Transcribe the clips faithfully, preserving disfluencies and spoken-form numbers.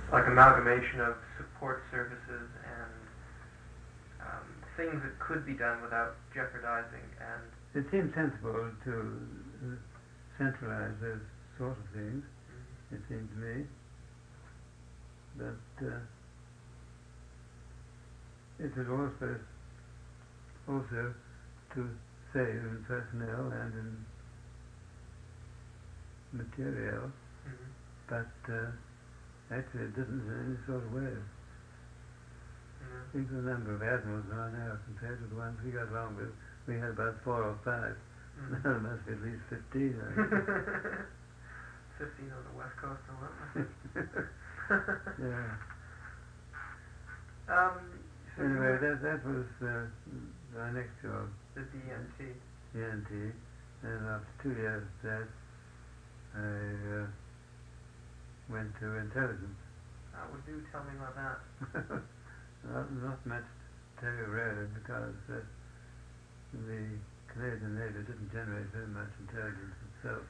like amalgamation of support services and um, things that could be done without jeopardizing and... It seems sensible to uh, centralize those sort of things, mm-hmm. it seems to me. But uh, it is also, also to save in personnel and in material, mm-hmm. but uh, actually it doesn't in any sort of way. Mm-hmm. Think of the number of admirals there are now compared to the ones we got along with. We had about four or five. Mm-hmm. Now there must be at least fifteen. Fifteen on the west coast alone. Yeah. Um, so anyway, that that was uh, our next job. The D N T. D N T, and after two years of that, I uh, went to intelligence. Uh, well, do tell me about that. not, not much to tell you really, because uh, the Canadian Navy didn't generate very much intelligence itself,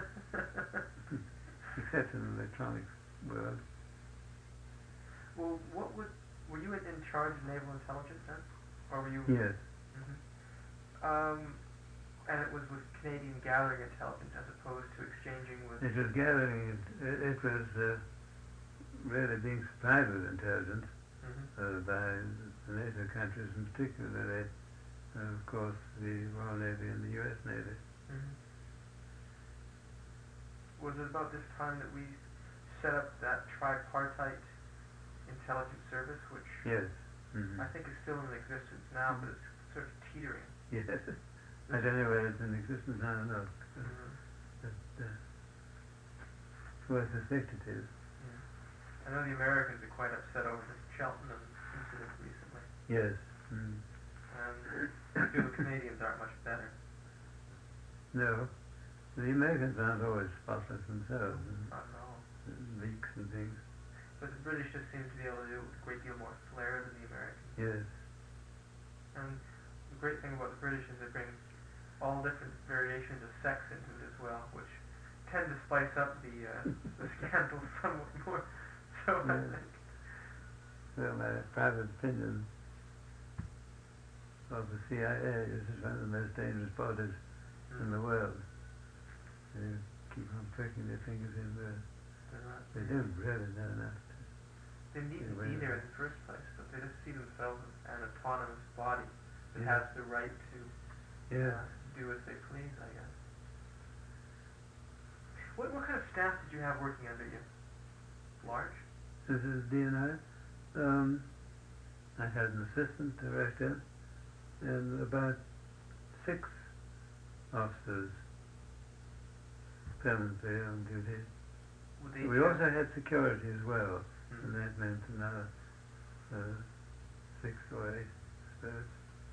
except in the electronics world. Well, what would were you in, in charge of naval intelligence then, or were you? Yes. Mm-hmm. Um, and it was with Canadian gathering intelligence as opposed to exchanging with... It was gathering, it, it was uh, really being supplied with intelligence mm-hmm. uh, by the NATO countries, and particularly, uh, of course, the Royal Navy and the U S Navy. Mm-hmm. Was it about this time that we set up that tripartite intelligence service, which yes. Mm-hmm. I think is still in existence now, mm-hmm. but it's sort of teetering? Yes. I don't know whether it's in existence now or not. Mm-hmm. But uh, it's worth the safety it is. Yeah. I know the Americans are quite upset over the Cheltenham incident recently. Yes. Mm. And I feel the Canadians aren't much better. No. The Americans aren't always spotless themselves. Not at all. Leaks and things. But the British just seem to be able to do it with a great deal more flair than the Americans. Yes. And the great thing about the British is they bring all different variations of sex into it as well, which tend to spice up the, uh, the scandal somewhat more. So yeah. I think. Well, my private opinion of the C I A is it's one of the most dangerous bodies mm. in the world. They keep on pricking their fingers in there. They don't really know enough. They need to be there in the first place, but they just see themselves as an autonomous body that yeah. has the right to yeah. uh, do as they please, I guess. What what kind of staff did you have working under you? Large? This is D N I. Um, I had an assistant director and about six officers permanently on duty. We also had security as well, mm-hmm. and that meant another uh, six or eight, I suppose.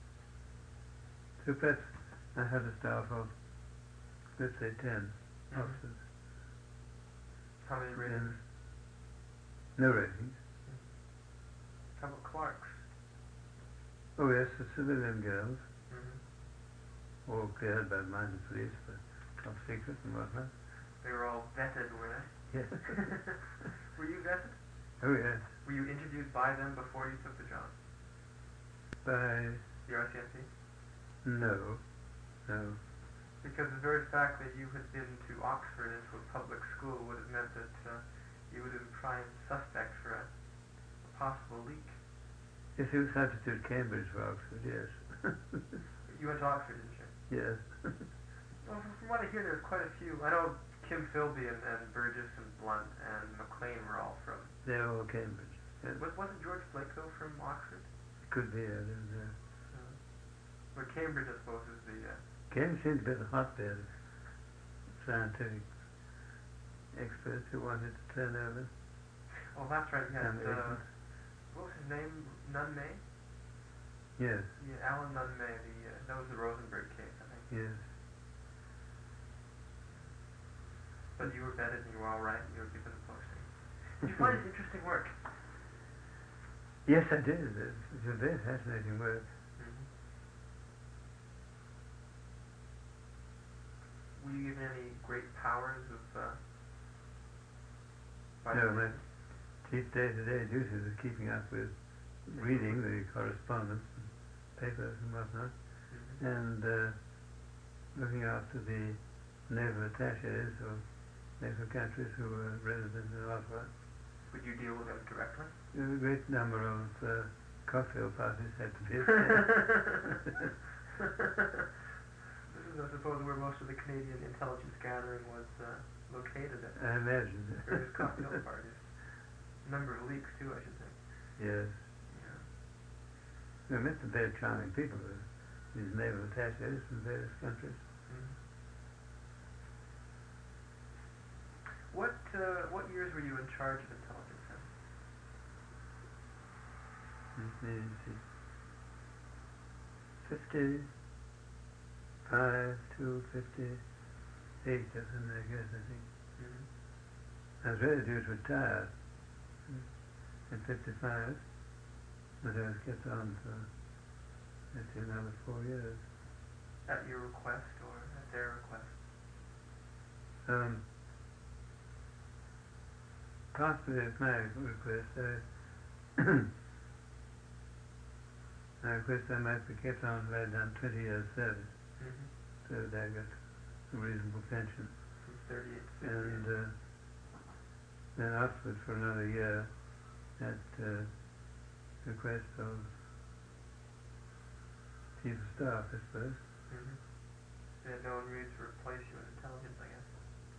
So perhaps I had a staff of, let's say, ten mm-hmm. officers. How many ratings? No ratings. Mm-hmm. How about clerks? Oh yes, the civilian girls. Mm-hmm. All cleared by minded police for top secret and whatnot. They were all vetted, were they? Yes. Were you vetted? Oh yes. Were you interviewed by them before you took the job? By the R C M P? No, no. Because the very fact that you had been to Oxford into a public school would have meant that uh, you would have been prime suspect for a, a possible leak. Yes, he was substitute Cambridge for Oxford, yes. You went to Oxford, didn't you? Yes. Well, from what I hear, there's quite a few. I know Kim Philby and, and Burgess and Blunt and Maclean were all from... They were all Cambridge. Yes. Was, wasn't George Blake, though, from Oxford? Could be, I don't know. Uh, but Cambridge, I suppose, is the... Uh, Cambridge seemed to be the hotbed of scientific experts who wanted to turn over. Oh, that's right. You had, uh, what was his name? Nunn May? Yes. Yeah, Alan Nunn May. The, uh, that was the Rosenberg case, I think. Yes. But you were vetted and you were all right and you were given a posting. Did you find it interesting work? Yes, I did. It's a very fascinating work. Mm-hmm. Were you given any great powers of... Uh, no, my chief day-to-day duties is keeping up with reading the correspondence and papers and whatnot, Mm-hmm. and uh, looking after the naval attaches of naval countries who were resident in Ottawa. Would you deal with them directly? A great number of uh, cocktail parties had to be This is, I suppose, where most of the Canadian intelligence gathering was uh, located at. I imagine. Various cocktail parties. A number of leaks, too, I should think. Yes. Yeah. We met some very charming people, uh, these naval attaches from various countries. Mm-hmm. What uh, what years were you in charge of intelligence then? Let me see. fifty-five to fifty-eight or something like that, I think. Mm-hmm. I was ready to retire at fifty-five, but I was kept on for actually another four years. At your request or at their request? Um, possibly at my request. I, I request I might be kept on if I had done twenty years service, Mm-hmm. so that I got a reasonable pension. From thirty-eight to And fifty-eight. uh, then Oxford for another year at uh, request of chief of staff, I suppose. Mm-hmm. They had no one really to replace you in intelligence, I guess.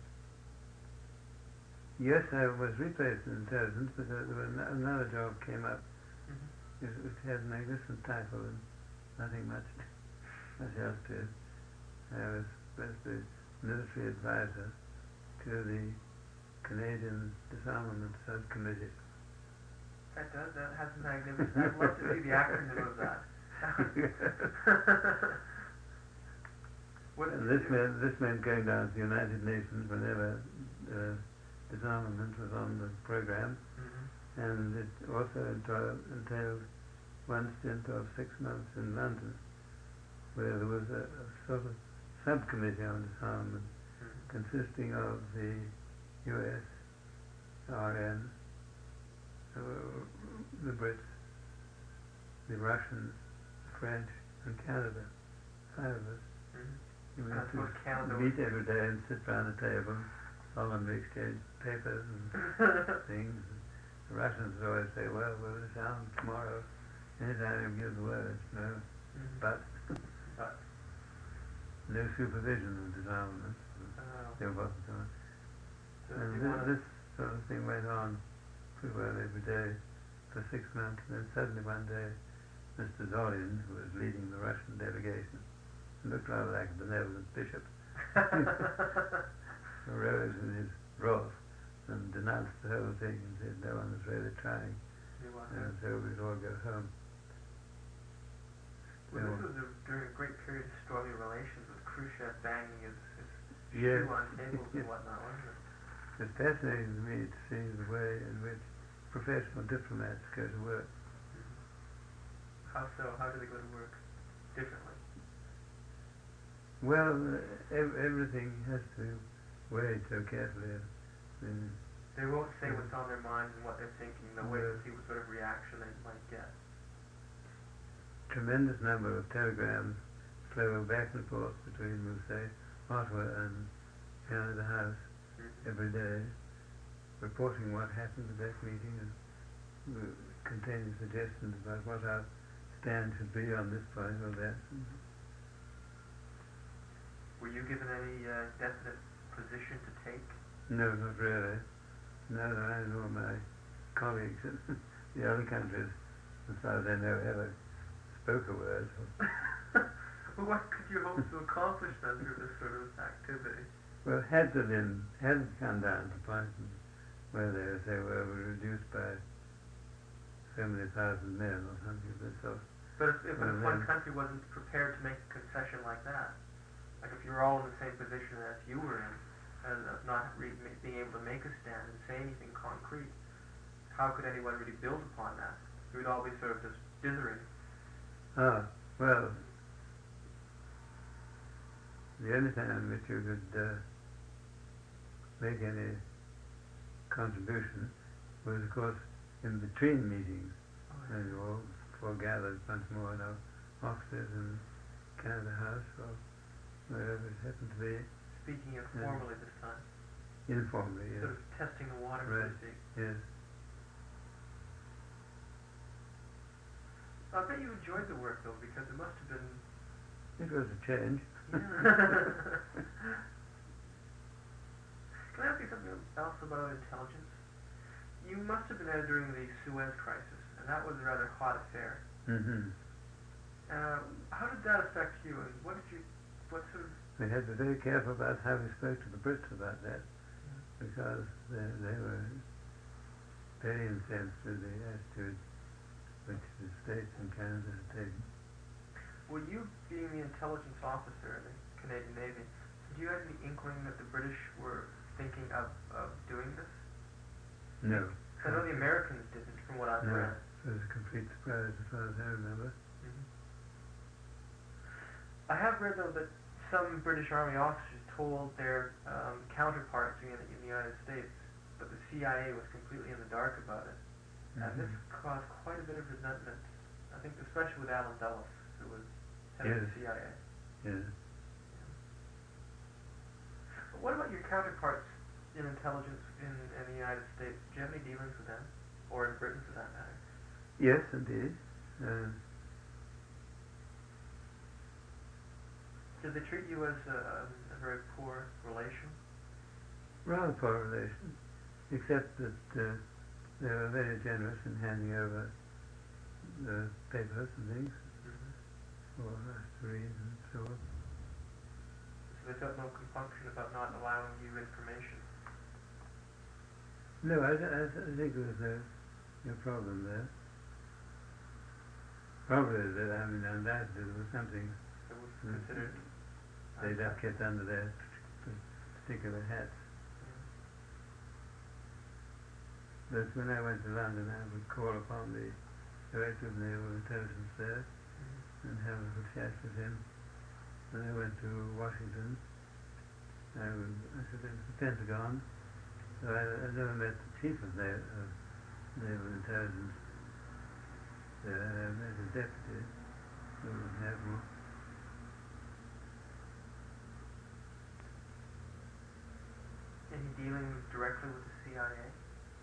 Yes, I was replaced in intelligence, but uh, there was an- another job came up Mm-hmm. which which had a magnificent title and nothing much, much else to it. I was, was the military advisor to the Canadian Disarmament Subcommittee. That does, that has a magnificent, I'd love to see the acronym of that. What And did this you do? meant, this meant going down to the United Nations whenever uh, disarmament was on the program, Mm-hmm. and it also entailed, entailed one stint of six months in London, where there was a, a sort of subcommittee on disarmament Mm-hmm. consisting of the U S, R N, uh, the Brits, the Russians, the French, and Canada, five of us. Mm-hmm. We And I used to suppose Canada meet was- every day and sit round the table, solemnly exchange papers and things. And the Russians would always say, well, we'll disarm tomorrow, anytime you give the word, no, Mhm. but But, no supervision of disarmament. oh, There wasn't on. so And you this, wanna, this sort of thing went on pretty well every day for six months, and then suddenly one day, Mister Zorin, who was leading the Russian delegation, looked rather like a benevolent bishop, arose in his wrath and denounced the whole thing and said no one was really trying, you wanna, and so we'd all go home. well, So, this was a, during a great period of stormy relations with Khrushchev banging his, his yes, shoe on tables and whatnot, wasn't it? it's fascinating to me to see the way in which professional diplomats go to work. Mhm. How so? How do they go to work differently? Well, uh, ev- everything has to be weighed so carefully. I mean, They won't say Yeah. what's on their minds and what they're thinking. They'll wait Yeah. to see what sort of reaction they might get. tremendous number of telegrams flow back and forth between, we'll say, Ottawa and Canada House Mhm. every day, reporting what happened at that meeting and uh, containing suggestions about what our stand should be on this point or that. Were you given any uh, definite position to take? No, not really. Neither I nor my colleagues in the other countries, as far as I know, ever spoke a word. Well, what could you hope to accomplish then through this sort of activity? Well, had there been, had it come down to points where they say, well, we're reduced by so many thousand men or something of this sort. But if, if Well, one then- country wasn't prepared to make a concession like that, like if you're all in the same position as you were in, and uh, not re- ma- being able to make a stand and say anything concrete, how could anyone really build upon that? We would all be sort of just dithering. Ah, well, the only time that you could uh, make any contribution was, of course, in between meetings, Oh, when we all foregathered once more in our offices in Canada House or wherever it happened to be. Speaking informally this time. Informally, yes. Sort of testing the water, Right. so to speak. Yes. I bet you enjoyed the work though, because it must have been. It was a change. Yeah. Can I ask you something else about intelligence? You must have been there during the Suez Crisis, and that was a rather hot affair. Mm-hmm. Uh, how did that affect you, and what did you, what sort of... We had to be very careful about how we spoke to the Brits about that, Mm. because they, they were very incensed with the attitude which the States and Canada had taken. Well, you being the intelligence officer in the Canadian Navy, did you have any inkling that the British were thinking of, of doing this? No. I know the Americans didn't, from what I've No. read. It was a complete surprise as far as I remember. Mhm. I have read though that some British Army officers told their um, counterparts in, in the United States, but the C I A was completely in the dark about it, Mm-hmm. and this caused quite a bit of resentment. I think especially with Allen Dulles, who was head of Yes. the C I A. Yeah. But what about your counterparts in intelligence in, in the United States? Do you have any dealings with them, or in Britain for that matter? Yes, indeed. Uh, Did they treat you as a, a very poor relation? rather poor relations, except that uh, they were very generous in handing over the papers and things Mm-hmm. for us to read and so on. So they felt no compunction about not allowing you information. No, I, I, I think there was no, no problem there. Probably that, I mean, undoubtedly there was something That was Mm. considered. they just kept under their particular hats. But when I went to London, I would call upon the Director of Naval Intelligence there Mm-hmm. and have a little chat with him. When I went to Washington, I would, I should have been to the Pentagon. So I, I never met the Chief of Naval, of Naval Intelligence there. I met his deputy, who was an admiral. Any dealing directly with the C I A?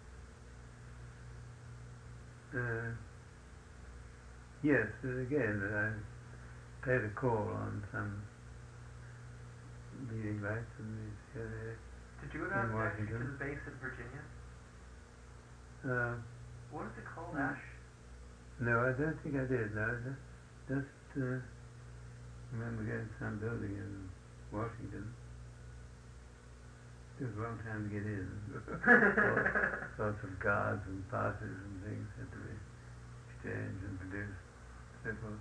Uh, yes, but again, I paid a call on some meeting rights in the C I A. Did you go In down actually to Washington. the base in Virginia? Uh, What is it called? Mm. Ash? no, I don't think I did. No, I ju- just uh, remember going to some building in Washington. It was a long time to get in. Lots, lots of guards and passes and things had to be exchanged and produced. So forth.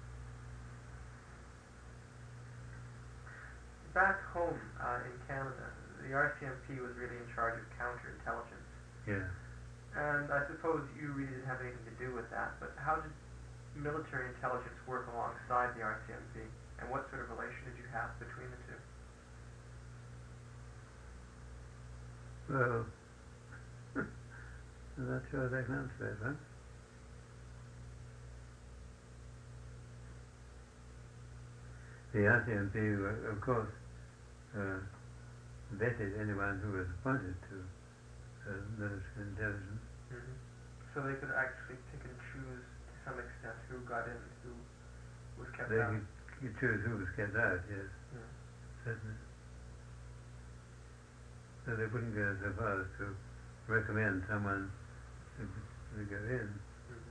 Back home uh, in Canada, the R C M P was really in charge of counterintelligence. Yeah. And I suppose you really didn't have anything to do with that, but how did military intelligence work alongside the R C M P? And what sort of relation did you have between the two? Well, I'm not sure I can answer that one. The R C M P, were, of course, uh, vetted anyone who was appointed to uh, military intelligence. Mm-hmm. So they could actually pick and choose to some extent who got in, who was kept They out. could, could choose who was kept out, yes, Yeah. certainly. So they wouldn't go so far as to recommend someone to, to go in. Mm-hmm.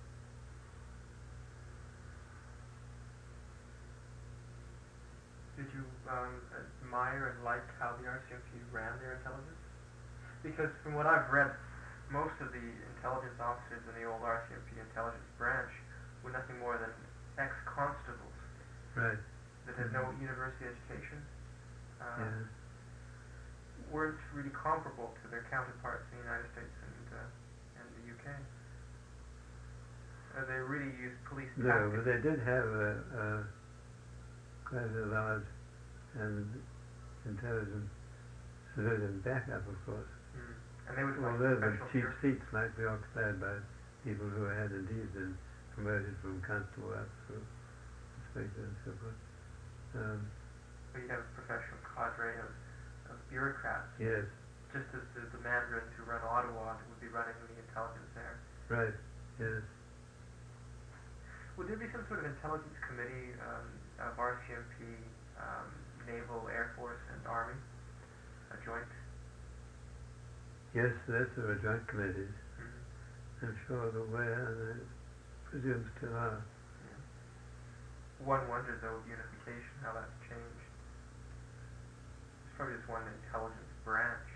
Did you um, admire and like how the R C M P ran their intelligence? Because from what I've read, most of the intelligence officers in the old R C M P intelligence branch were nothing more than ex-constables Right. that had no university education. Uh, Yeah. weren't really comparable to their counterparts in the United States and uh, and the U K. Uh, they really used police No, tactics. but they did have a, a quite a large and intelligent civilian backup, of course. Mm. and they would like Although the special chief gear. seats might be occupied by people who had indeed been promoted from constable up to inspector and so forth. Um, But you'd have a professional cadre of, of bureaucrats, yes, just as the, the mandarins who run Ottawa would be running the intelligence there. right, yes. Would there be some sort of intelligence committee um, of R C M P, um, Naval, Air Force, and Army? A joint? Yes, that's there are joint committees. Mm-hmm. I'm sure there were, and I presume still are. Yeah. One wonders, though, with unification, how that's changed. There's probably just one intelligence branch.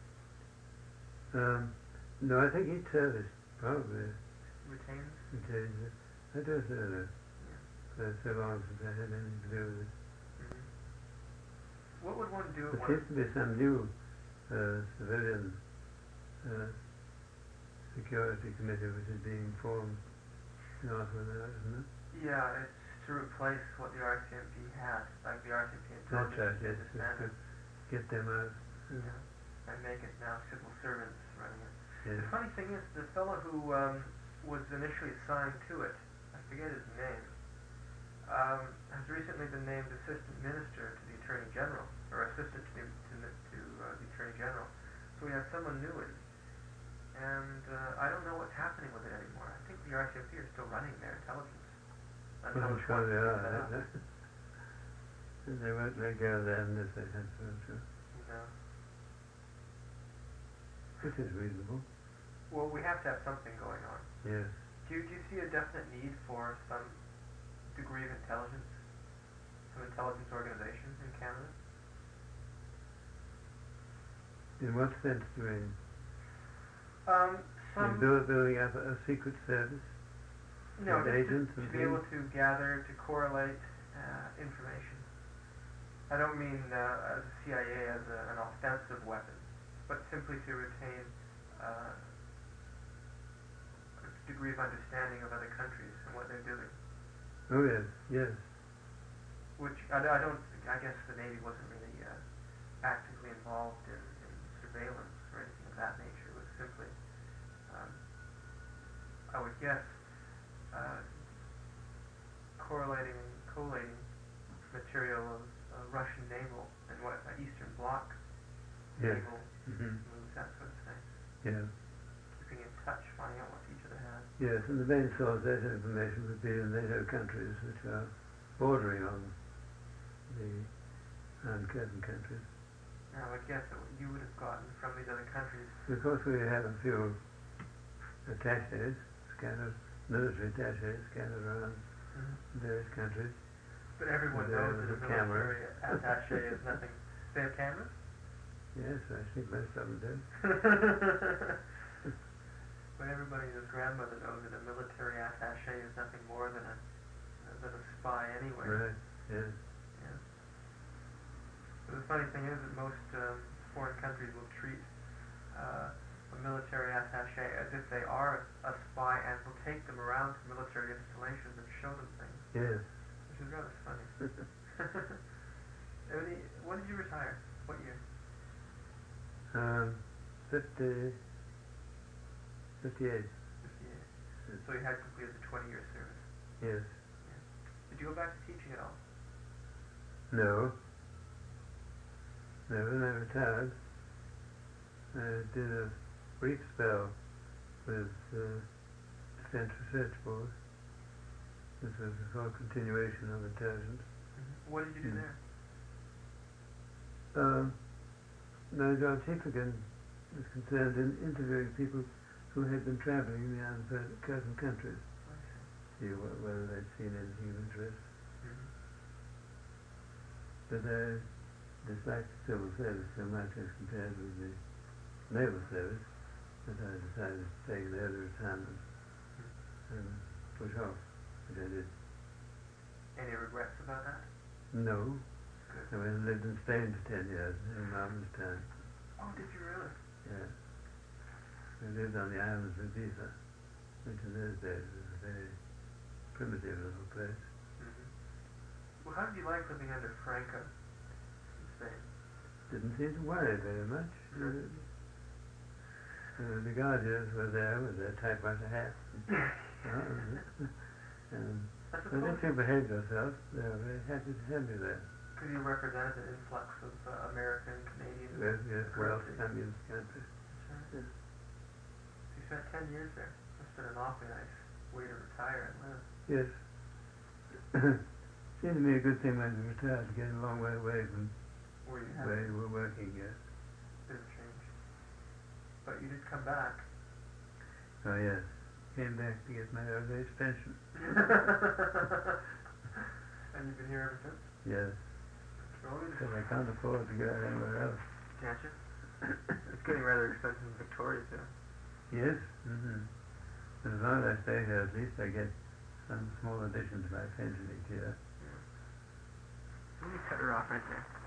Um, no, I think each service probably Retains? retains it. I don't know. Yeah. Uh, so long since I had anything to do with it. Mm-hmm. What would one do at There one... seems to be some new uh, civilian uh, security committee which is being formed in Ottawa now, isn't it? Yeah, it's to replace what the R C M P had, like the R C M P That's right, intelligence yes, is just to disbanded. get them out. Yeah, and make it now civil servants running it. Yes. The funny thing is, the fellow who um, was initially assigned to it, I forget his name, um, has recently been named Assistant Minister to the Attorney General, or Assistant to the, to, the- to uh, the Attorney General. So we have someone new in, and uh, I don't know what's happening with it anymore. I think the R C M P are still running their intelligence. Well, Until I'm it's sure one they figured are. that out. They, they won't let go of that unless they have to, I'm sure. You know. Which is reasonable. Well, we have to have something going on. Yes. Do you, do you see a definite need for some degree of intelligence, some intelligence organizations in Canada? In what sense do we Um, some, build, building up a, a secret service? no, with just to, agents to and be able things? to gather, to correlate uh, information. I don't mean uh, as the C I A as a, an offensive weapon, but simply to retain uh, a degree of understanding of other countries and what they're doing. Oh yes, yes. Which I, I don't, I guess the Navy wasn't really uh, actively involved in, in surveillance or anything of that nature. It was simply, um, I would guess, uh, correlating and collating material of uh, Russian naval and what uh, Eastern Bloc Yes. naval Mm-hmm. moves, that sort of thing. Yeah. Keeping in touch, finding out what each other has. Yes, and the main source of that information would be the NATO countries which are bordering on the Iron Curtain countries. Now, I guess that you would have gotten from these other countries. Because we have a few attaches scattered, military attaches scattered around Mm-hmm. various countries. But everyone There knows was that a a camera. military attaché is nothing. They have cameras? Yes, I think most of them do. But everybody and his grandmother knows that a military attaché is nothing more than a than a spy anyway. Right, yes. Yeah. But the funny thing is that most um, foreign countries will treat uh, a military attaché as if they are a spy and will take them around to military installations and show them things, Yes. which is rather funny. Any, when did you retire? What year? um, fifty, fifty-eight. fifty-eight. So you had completed the twenty-year service. Yes. Did you go back to teaching at all? No. No, when I retired, I did a brief spell with uh, Defence Research Board. This was a sort of continuation of intelligence. Mm-hmm. What did you do Mm. there? Um, no, John Chicklegen was concerned in interviewing people who had been travelling in the Iron Curtain countries, I see. see wh- whether they'd seen anything of interest. Mm-hmm. But I disliked the civil service so much as compared with the naval service that I decided to take an early retirement and push off, which I did. Any regrets about that? No, Good. I went and lived in Spain for ten years, in marvelous time. Oh, did you really? Yeah. We lived on the islands of Ibiza, which in those days was a very primitive little place. Mm-hmm. Well, how did you like living under Franco in Spain? Didn't seem to worry very much. Sure. Uh, uh, the Guardians were there with their typewriter hats. And, uh, and I we suppose didn't behave ourselves. They were very happy to have me there. because you represented an influx of uh, American, Canadian Yes, yes, well, currency. communist country. That's right. So you spent ten years there. Must have been an awfully nice way to retire and live. Yes. Seemed to me a good thing when we retired, to get a long way away from Where you had where a you were working. Yes. bit of change. But you did come back. Oh yes. Came back to get my old age pension. And you've been here ever since? Yes. Always. Because I can't afford to go anywhere else. Can't you? It's getting rather expensive in Victoria too. Yes. Mm-hmm. As long as I stay here, at least I get some small addition to my pension each year. Let me cut her off right there.